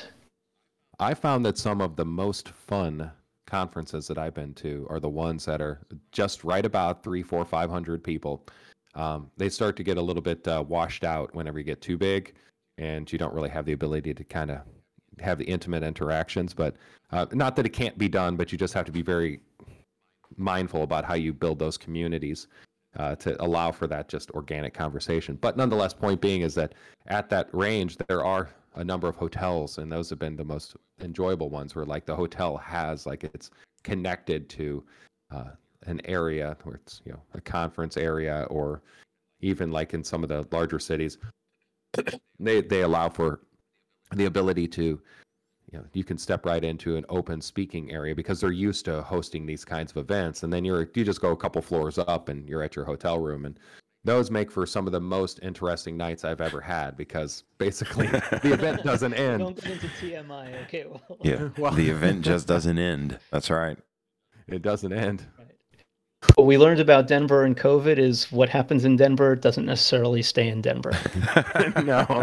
I found that some of the most fun conferences that I've been to are the ones that are just right about three, four, five hundred people. Um, they start to get a little bit uh, washed out whenever you get too big, and you don't really have the ability to kind of have the intimate interactions. But uh, not that it can't be done, but you just have to be very mindful about how you build those communities uh, to allow for that just organic conversation. But nonetheless, point being is that at that range, there are a number of hotels, and those have been the most enjoyable ones, where like the hotel has like it's connected to uh, an area where it's, you know, a conference area, or even like in some of the larger cities, they they allow for the ability to you know, you can step right into an open speaking area because they're used to hosting these kinds of events. And then you're, you just go a couple floors up and you're at your hotel room. And those make for some of the most interesting nights I've ever had because basically the event doesn't end. Don't get into T M I, okay? Well, Yeah, Well- the event just doesn't end. That's right. It doesn't end. what we learned about Denver and COVID is what happens in Denver doesn't necessarily stay in Denver. No.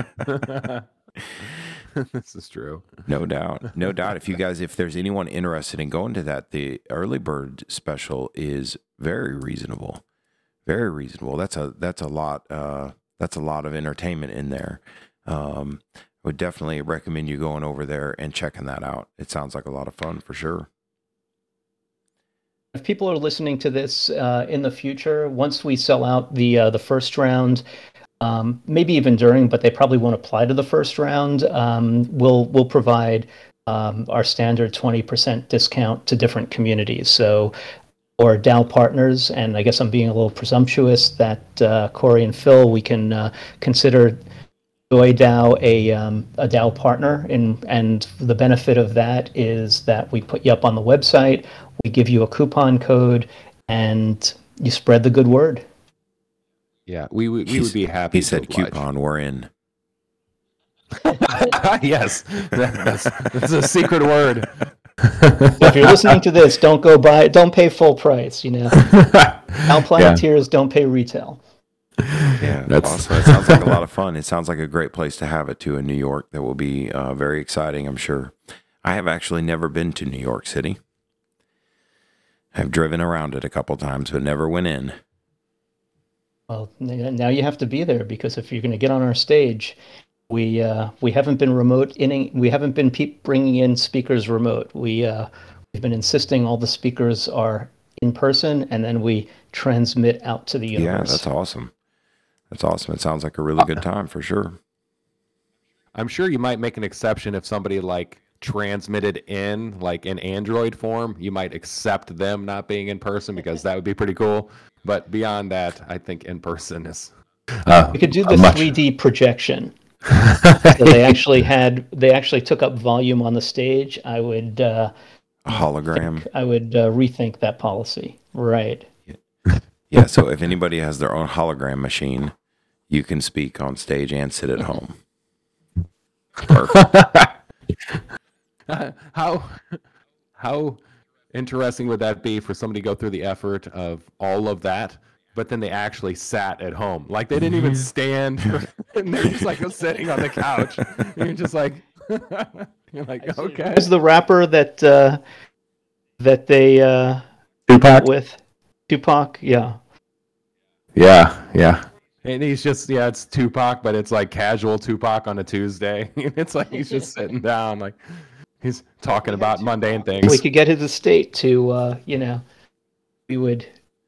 This is true. No doubt. No doubt. If you guys, if there's anyone interested in going to that, the early bird special is very reasonable. Very reasonable. That's a that's a lot uh that's a lot of entertainment in there. Um I would definitely recommend you going over there and checking that out. It sounds like a lot of fun for sure. If people are listening to this uh, in the future, once we sell out the uh, the first round, um, maybe even during, but they probably won't apply to the first round. Um, we'll we'll provide um, our standard twenty percent discount to different communities. So, or D A O partners, and I guess I'm being a little presumptuous that uh, Corey and Phil, we can uh, consider Doy D A O a um, a D A O partner, and and the benefit of that is that we put you up on the website, we give you a coupon code, and you spread the good word. Yeah, we we, we He's- would be happy. He to said oblige. coupon, we're in. Yes, that, that's, that's a secret word. So if you're listening to this, don't go buy, don't pay full price. You know, Al Planeteers don't pay retail. Yeah, That's- awesome. It sounds like a lot of fun. It sounds like a great place to have it too in New York. That will be uh, very exciting, I'm sure. I have actually never been to New York City. I've driven around it a couple times, but never went in. Well, n- now you have to be there because if you're going to get on our stage, we uh, we haven't been remote in we haven't been pe- bringing in speakers remote. We uh, we've been insisting all the speakers are in person, and then we transmit out to the Yeah, universe. that's awesome. That's awesome. It sounds like a really good time for sure. I'm sure you might make an exception if somebody like transmitted in like in Android form. You might accept them not being in person because that would be pretty cool. But beyond that, I think in person is. Uh, We could do the much- three D projection. So they actually had they actually took up volume on the stage. I would uh, A hologram. I would uh, rethink that policy. Right. Yeah, so if anybody has their own hologram machine, you can speak on stage and sit at home. Perfect. how how interesting would that be for somebody to go through the effort of all of that, but then they actually sat at home, like they didn't even stand, and they're just like sitting on the couch. And you're just like, you're like, okay. Who's the rapper that uh, that they uh, Tupac. with Tupac? Yeah. Yeah, yeah. And he's just, yeah, it's Tupac, but it's like casual Tupac on a Tuesday. It's like he's just sitting down, like he's talking about mundane things. We could get his estate to uh, you know, we would.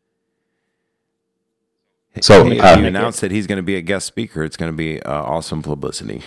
So, Hey, if uh, you announce that he's going to be a guest speaker, it's going to be uh, awesome publicity.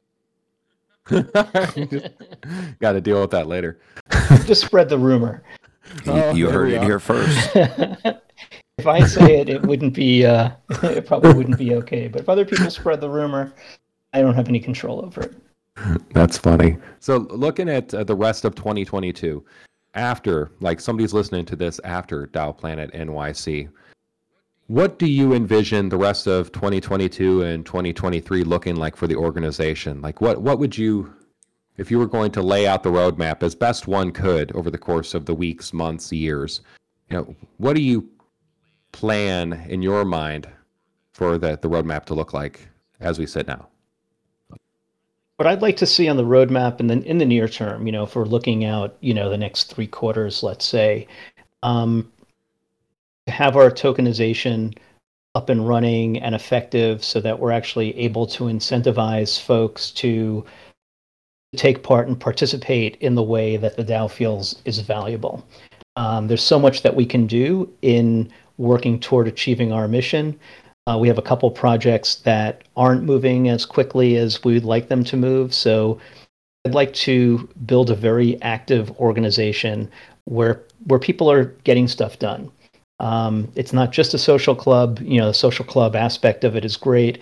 Got to deal with that later. Just spread the rumor. You, Oh, you there heard we it are. here first. If I say it, it wouldn't be. Uh, it probably wouldn't be okay. But if other people spread the rumor, I don't have any control over it. That's funny. So, looking at uh, the rest of twenty twenty-two, after, like somebody's listening to this after Dow Planet N Y C, what do you envision the rest of twenty twenty-two and twenty twenty-three looking like for the organization? Like, what, what would you, if you were going to lay out the roadmap as best one could over the course of the weeks, months, years, you know, what do you plan in your mind for the, the roadmap to look like as we sit now? What I'd like to see on the roadmap, and then in the near term, you know, if we're looking out, you know, the next three quarters, let's say, um, to have our tokenization up and running and effective, so that we're actually able to incentivize folks to take part and participate in the way that the DAO feels is valuable. Um, there's so much that we can do in working toward achieving our mission. Uh, we have a couple projects that aren't moving as quickly as we'd like them to move. So I'd like to build a very active organization where where people are getting stuff done. Um, it's not just a social club. You know, the social club aspect of it is great,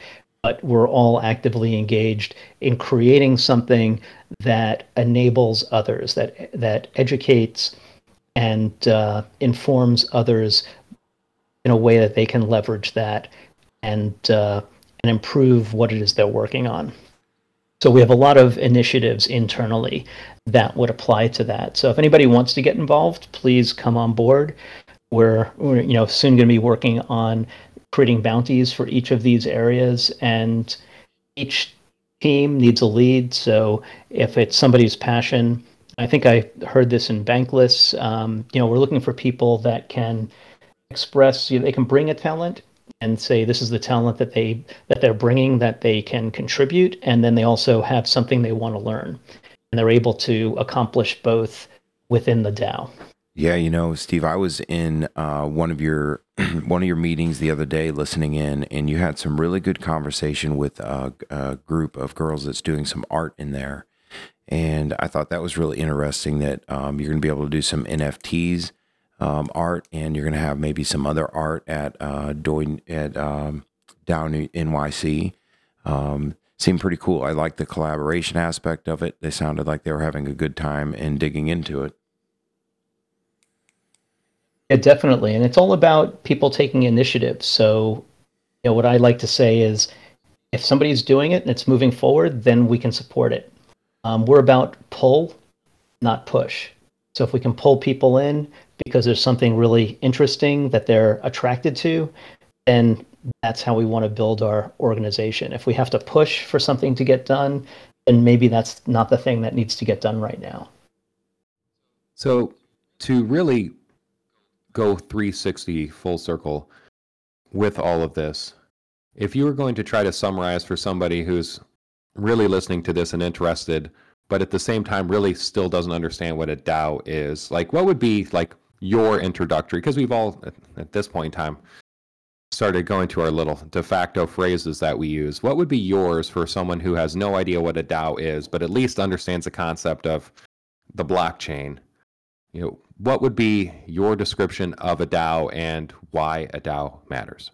but we're all actively engaged in creating something that enables others, that that educates and uh, informs others in a way that they can leverage that and uh, and improve what it is they're working on. So we have a lot of initiatives internally that would apply to that. So if anybody wants to get involved, please come on board. We're, we're you know soon going to be working on creating bounties for each of these areas, and each team needs a lead. So if it's somebody's passion, I think I heard this in Bankless, um, you know, we're looking for people that can express, you know, they can bring a talent and say this is the talent that they that they're bringing, that they can contribute, and then they also have something they want to learn, and they're able to accomplish both within the DAO. Yeah, you know, Steve, I was in uh, one of your one of your meetings the other day, listening in, and you had some really good conversation with a, a group of girls that's doing some art in there, and I thought that was really interesting. That um, you're going to be able to do some N F Ts um, art, and you're going to have maybe some other art at uh, doing at um, down N Y C. Um, seemed pretty cool. I like the collaboration aspect of it. They sounded like they were having a good time and digging into it. Yeah, definitely. And it's all about people taking initiative. So, you know, what I like to say is if somebody's doing it and it's moving forward, then we can support it. Um, we're about pull, not push. So if we can pull people in because there's something really interesting that they're attracted to, then that's how we want to build our organization. If we have to push for something to get done, then maybe that's not the thing that needs to get done right now. So to really go three sixty full circle with all of this, if you were going to try to summarize for somebody who's really listening to this and interested, but at the same time really still doesn't understand what a DAO is, like what would be like your introductory, because we've all at, at this point in time started going to our little de facto phrases that we use. What would be yours for someone who has no idea what a DAO is, but at least understands the concept of the blockchain? You know, what would be your description of a DAO and why a DAO matters?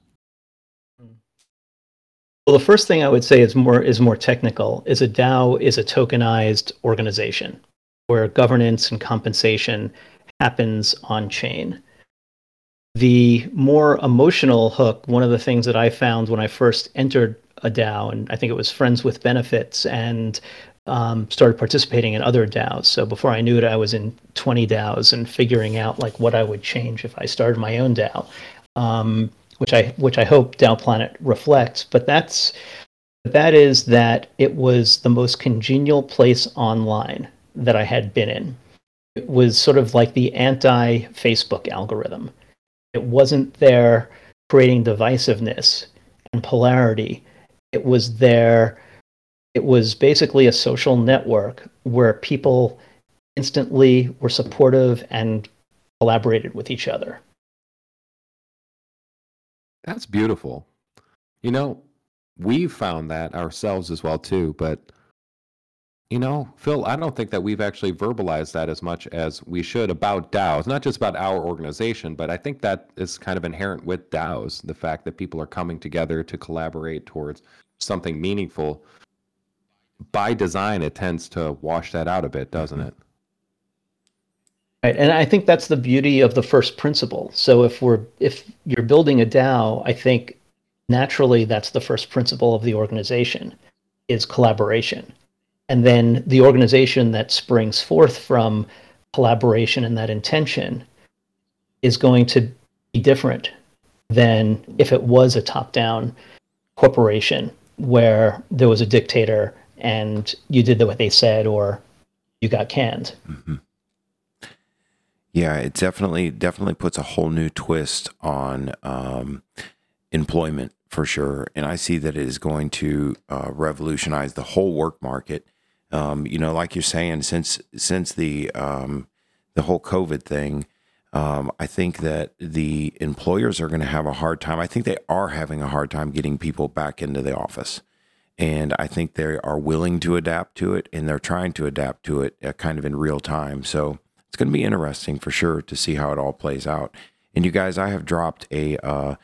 Well, the first thing I would say is more is more technical. Is a DAO is a tokenized organization where governance and compensation happens on chain. The more emotional hook, one of the things that I found when I first entered a DAO, and I think it was Friends with Benefits, and um, started participating in other DAOs. So before I knew it, I was in twenty DAOs and figuring out like what I would change if I started my own DAO, um, which I which I hope DAO Planet reflects. But that's that is that it was the most congenial place online that I had been in. It was sort of like the anti-Facebook algorithm. It wasn't there creating divisiveness and polarity. It was there. It was basically a social network where people instantly were supportive and collaborated with each other. That's beautiful. You know, we've found that ourselves as well too, but you know, Phil, I don't think that we've actually verbalized that as much as we should about DAOs, not just about our organization, but I think that is kind of inherent with DAOs, the fact that people are coming together to collaborate towards something meaningful. By design, it tends to wash that out a bit, doesn't it? Right, and I think that's the beauty of the first principle. So if we're if you're building a DAO, I think naturally that's the first principle of the organization is collaboration. And then the organization that springs forth from collaboration and that intention is going to be different than if it was a top-down corporation where there was a dictator and you did what they said or you got canned. Mm-hmm. Yeah, it definitely definitely puts a whole new twist on um, employment for sure. And I see that it is going to uh, revolutionize the whole work market. Um, you know, like you're saying, since since the um, the whole COVID thing, um, I think that the employers are going to have a hard time. I think they are having a hard time getting people back into the office. And I think they are willing to adapt to it, and they're trying to adapt to it uh, kind of in real time. So it's going to be interesting for sure to see how it all plays out. And you guys, I have dropped a uh,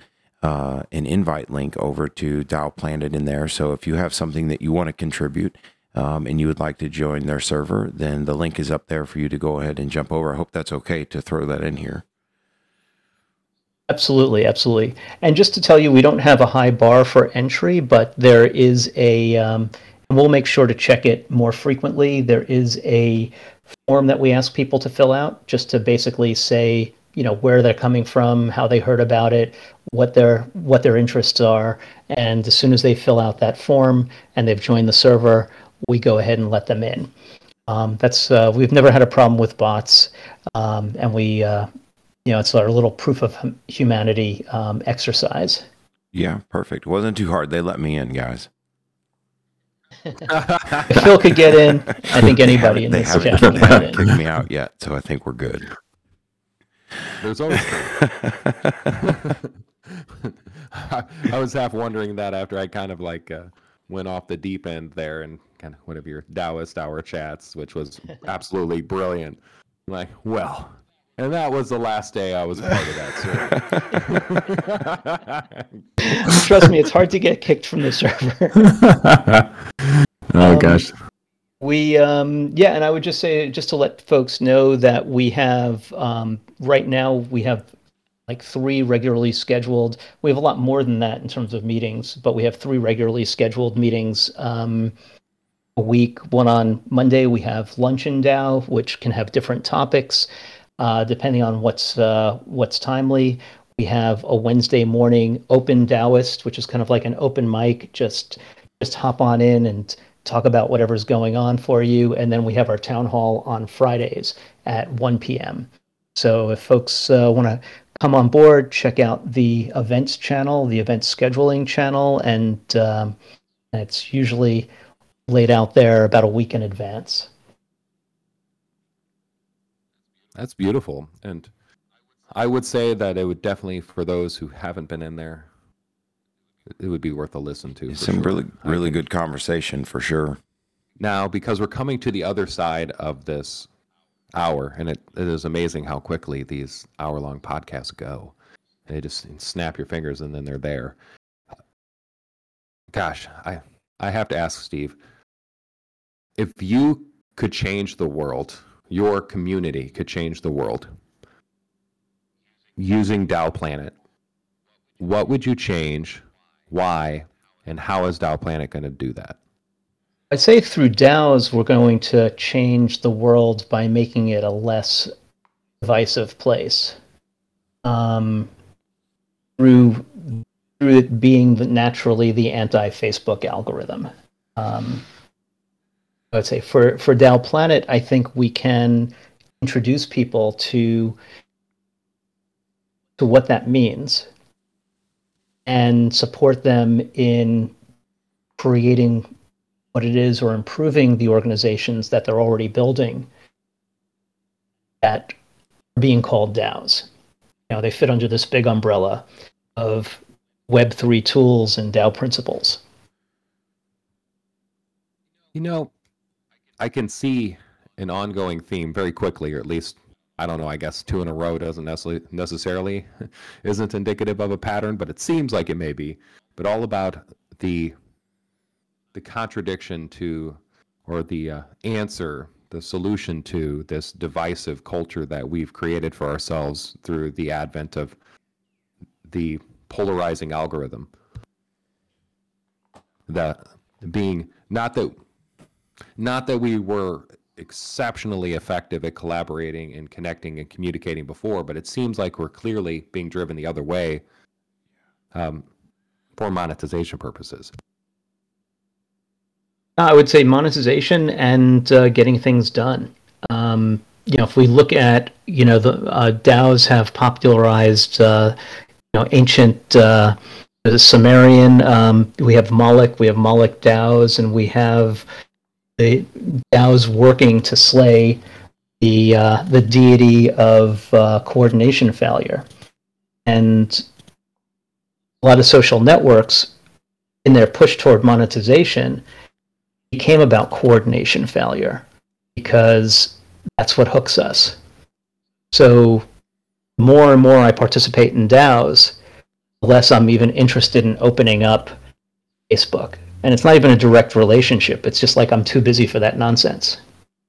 uh, an invite link over to DAO Planet in there. So if you have something that you want to contribute um, and you would like to join their server, then the link is up there for you to go ahead and jump over. I hope that's okay to throw that in here. Absolutely, absolutely. And just to tell you, we don't have a high bar for entry, but there is a, um, and we'll make sure to check it more frequently. There is a form that we ask people to fill out just to basically say, you know, where they're coming from, how they heard about it, what their what their interests are. And as soon as they fill out that form and they've joined the server, we go ahead and let them in. Um, that's uh, we've never had a problem with bots, um, and we, uh, you know, it's our little proof of hum- humanity um, exercise. Yeah, perfect. Wasn't too hard. They let me in, guys. If Phil could get in, I think anybody in they this haven't, chat they can haven't get in. kicked me out yet, so I think we're good. There's always. I, I was half wondering that after I kind of like uh, went off the deep end there and kind of one of your Taoist hour chats, which was absolutely brilliant. I'm like, well, and that was the last day I was part of that server. Trust me, it's hard to get kicked from the server. Oh Um, gosh. We, um, yeah, and I would just say, just to let folks know that we have, um, right now, we have like three regularly scheduled. We have a lot more than that in terms of meetings, but we have three regularly scheduled meetings um, a week. One on Monday, we have Luncheon DAO, which can have different topics uh, depending on what's uh, what's timely. We have a Wednesday morning Open Daoist, which is kind of like an open mic. Just just hop on in and talk about whatever's going on for you. And then we have our town hall on Fridays at one p.m. So if folks uh, want to come on board, check out the events channel, the event scheduling channel, and um, it's usually laid out there about a week in advance. That's beautiful. And I would say that it would definitely, for those who haven't been in there, it would be worth a listen to. It's for some sure. really, really good conversation for sure. Now, because we're coming to the other side of this hour, and it, it is amazing how quickly these hour-long podcasts go. They just snap your fingers and then they're there. Gosh, I, I have to ask Steve, if you could change the world, your community could change the world using DAO Planet, what would you change, why, and how is DAO Planet going to do that? I'd say through DAOs, we're going to change the world by making it a less divisive place. Um, through through it being the, naturally the anti-Facebook algorithm. Um, I'd say for, for DAO Planet, I think we can introduce people to to what that means and support them in creating what it is or improving the organizations that they're already building that are being called DAOs. You know, they fit under this big umbrella of Web three tools and DAO principles. You know, I can see an ongoing theme very quickly, or at least, I don't know, I guess two in a row doesn't necessarily, necessarily isn't indicative of a pattern, but it seems like it may be, but all about the the contradiction to, or the uh, answer, the solution to this divisive culture that we've created for ourselves through the advent of the polarizing algorithm. That being, not that, not that we were exceptionally effective at collaborating and connecting and communicating before, but it seems like we're clearly being driven the other way um, for monetization purposes. I would say monetization and uh, getting things done. Um, you know, if we look at, you know, the uh, DAOs have popularized, uh, you know, ancient uh, the Sumerian. Um, we have Moloch, we have Moloch DAOs, and we have the DAOs working to slay the uh, the deity of uh, coordination failure. And a lot of social networks, in their push toward monetization, became about coordination failure because that's what hooks us. So more and more I participate in DAOs, the less I'm even interested in opening up Facebook. And it's not even a direct relationship. It's just like I'm too busy for that nonsense.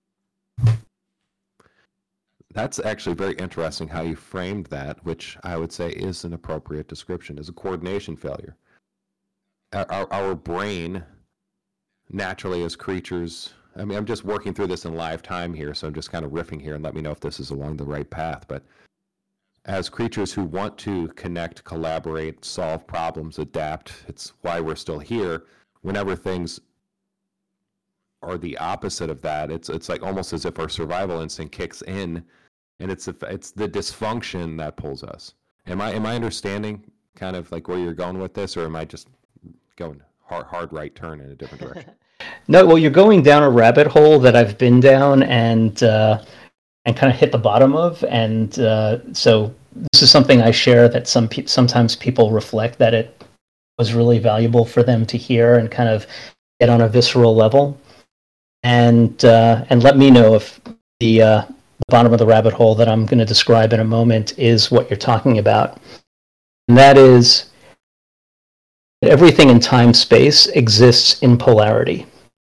That's actually very interesting how you framed that, which I would say is an appropriate description, as a coordination failure. Our, our, our brain, naturally as creatures, I mean, I'm just working through this in live time here, so I'm just kind of riffing here and let me know if this is along the right path. But as creatures who want to connect, collaborate, solve problems, adapt, it's why we're still here. Whenever things are the opposite of that, it's it's like almost as if our survival instinct kicks in, and it's it's the dysfunction that pulls us. Am I am I understanding kind of like where you're going with this, or am I just going hard hard right turn in a different direction? No, well, you're going down a rabbit hole that I've been down and uh, and kind of hit the bottom of, and uh, so this is something I share that some pe- sometimes people reflect that it was really valuable for them to hear and kind of get on a visceral level, and uh, and let me know if the, uh, the bottom of the rabbit hole that I'm going to describe in a moment is what you're talking about, and that is that everything in time-space exists in polarity.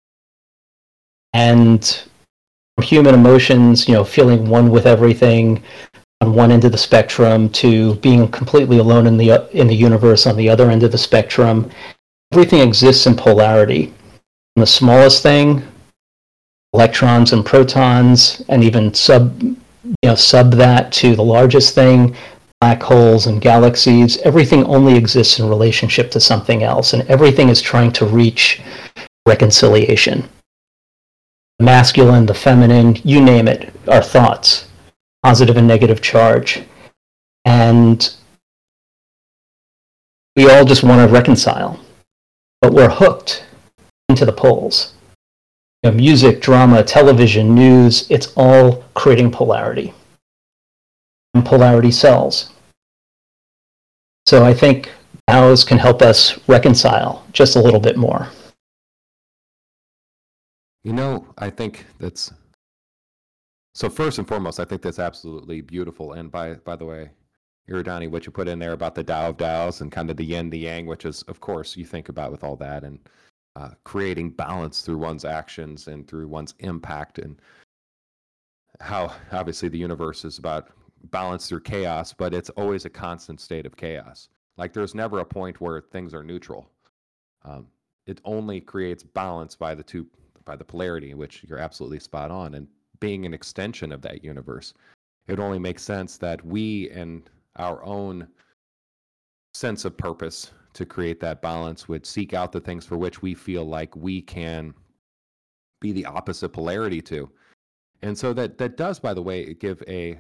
And human emotions, you know, feeling one with everything on one end of the spectrum to being completely alone in the in the universe on the other end of the spectrum, everything exists in polarity. From the smallest thing, electrons and protons, and even sub, you know, sub that to the largest thing, black holes and galaxies. Everything only exists in relationship to something else, and everything is trying to reach reconciliation. The masculine, the feminine, you name it, our thoughts, positive and negative charge. And we all just want to reconcile, but we're hooked into the poles. You know, music, drama, television, news, it's all creating polarity. And polarity sells. So I think Taoists can help us reconcile just a little bit more. You know, I think that's, so first and foremost, I think that's absolutely beautiful. And by by the way, Iridani, what you put in there about the Tao of Taos and kind of the yin, the yang, which is, of course, you think about with all that, and uh, creating balance through one's actions and through one's impact, and how obviously the universe is about balance through chaos, but it's always a constant state of chaos. Like there's never a point where things are neutral. Um, it only creates balance by the two by the polarity, which you're absolutely spot on. And being an extension of that universe, it only makes sense that we and our own sense of purpose to create that balance would seek out the things for which we feel like we can be the opposite polarity to. And so that that does, by the way, give a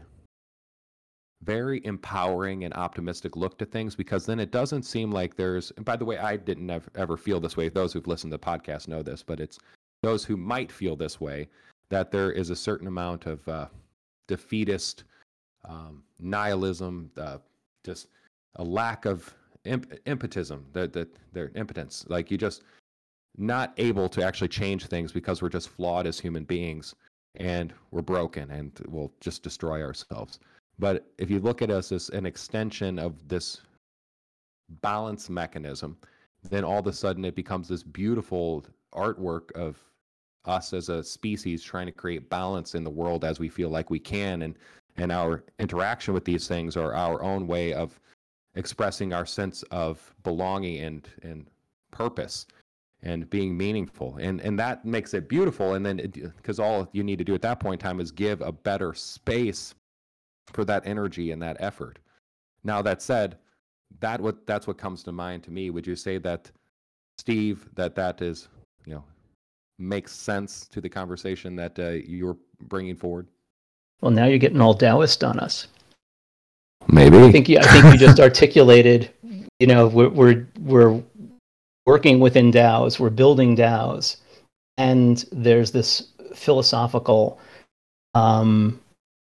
very empowering and optimistic look to things, because then it doesn't seem like there's, and by the way, I didn't ever, ever feel this way. Those who've listened to the podcast know this, but it's those who might feel this way, that there is a certain amount of uh, defeatist um, nihilism, uh, just a lack of imp- impetism, that that their impotence, like you just not able to actually change things because we're just flawed as human beings and we're broken and we'll just destroy ourselves. But if you look at us as an extension of this balance mechanism, then all of a sudden it becomes this beautiful artwork of us as a species trying to create balance in the world as we feel like we can, and and our interaction with these things are our own way of expressing our sense of belonging and and purpose and being meaningful, and and that makes it beautiful. And then because all you need to do at that point in time is give a better space for that energy and that effort. Now that said, that what that's what comes to mind to me. Would you say that, Steve, that that is, you know, makes sense to the conversation that uh, you're bringing forward? Well, now you're getting all Taoist on us. Maybe. I think you, I think you just articulated, you know, we're, we're, we're working within DAOs, we're building DAOs, and there's this philosophical um,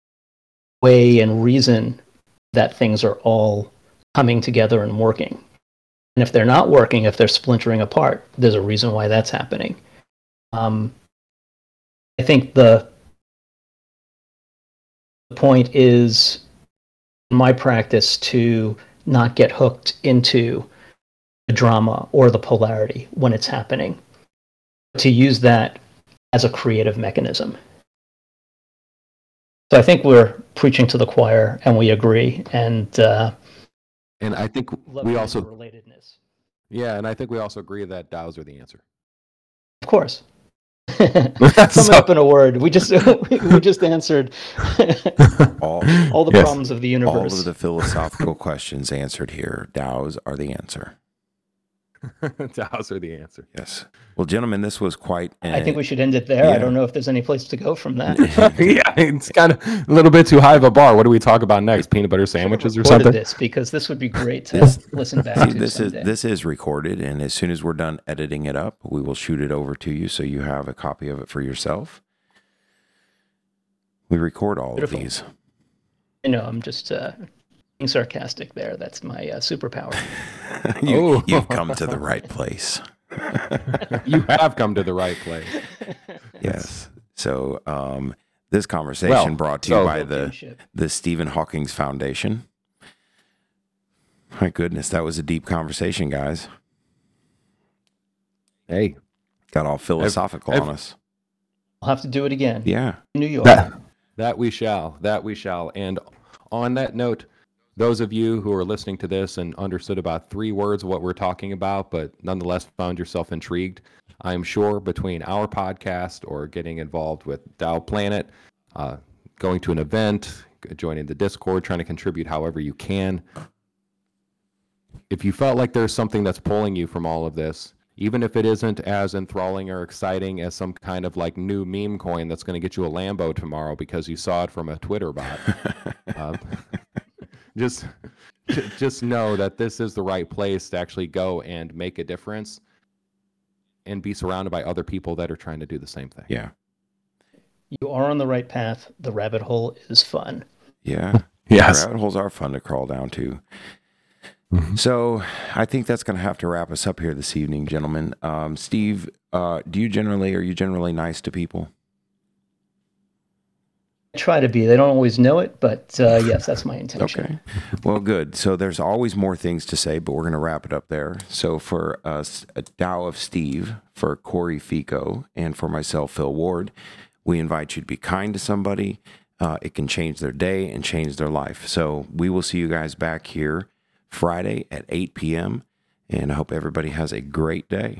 way and reason that things are all coming together and working. And if they're not working, if they're splintering apart, there's a reason why that's happening. Um, I think the point is, in my practice, to not get hooked into the drama or the polarity when it's happening. To use that as a creative mechanism. So I think we're preaching to the choir, and we agree. And uh, and I think we also relatedness. Yeah, and I think we also agree that DAOs are the answer. Of course. Sum so, it up in a word. We just we just answered all, all the yes. problems of the universe. All of the philosophical questions answered here. DAOs are the answer. DAOs are the answer. Yes. Well, gentlemen, this was quite. An, I think we should end it there. Yeah. I don't know if there's any place to go from that. Yeah, it's kind of a little bit too high of a bar. What do we talk about next? Peanut butter sandwiches or something? This because this would be great to this, listen back see, to. This someday. is this is recorded, and as soon as we're done editing it up, we will shoot it over to you so you have a copy of it for yourself. We record all Beautiful. of these. I know. I'm just. Uh, Being sarcastic there. That's my uh, superpower. you, oh. You've come to the right place. You have come to the right place. Yes. So um, this conversation well, brought to you so, by the, the Stephen Hawking's Foundation. My goodness, that was a deep conversation, guys. Hey. Got all philosophical I've, I've, on us. I'll have to do it again. Yeah. In New York. That, that we shall. That we shall. And on that note, those of you who are listening to this and understood about three words of what we're talking about, but nonetheless found yourself intrigued, I am sure between our podcast or getting involved with DAO Planet, uh, going to an event, joining the Discord, trying to contribute however you can. If you felt like there's something that's pulling you from all of this, even if it isn't as enthralling or exciting as some kind of like new meme coin that's going to get you a Lambo tomorrow because you saw it from a Twitter bot, uh, Just, just know that this is the right place to actually go and make a difference and be surrounded by other people that are trying to do the same thing. Yeah. You are on the right path. The rabbit hole is fun. Yeah. Yes. Rabbit holes are fun to crawl down to. Mm-hmm. So I think that's going to have to wrap us up here this evening, gentlemen. Um, Steve, uh, do you generally, are you generally nice to people? Try to be. They don't always know it, but uh, yes, that's my intention. Okay. Well, good. So there's always more things to say, but we're going to wrap it up there. So for us, a DAO of Steve, for Corey Fico, and for myself, Phil Ward, we invite you to be kind to somebody. Uh, it can change their day and change their life. So we will see you guys back here Friday at eight p.m. And I hope everybody has a great day.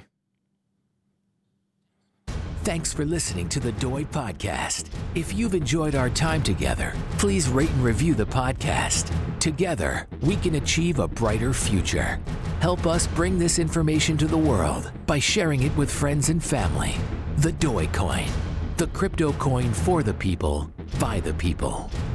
Thanks for listening to the Doi Podcast. If you've enjoyed our time together, please rate and review the podcast. Together, we can achieve a brighter future. Help us bring this information to the world by sharing it with friends and family. The Doi Coin, the crypto coin for the people, by the people.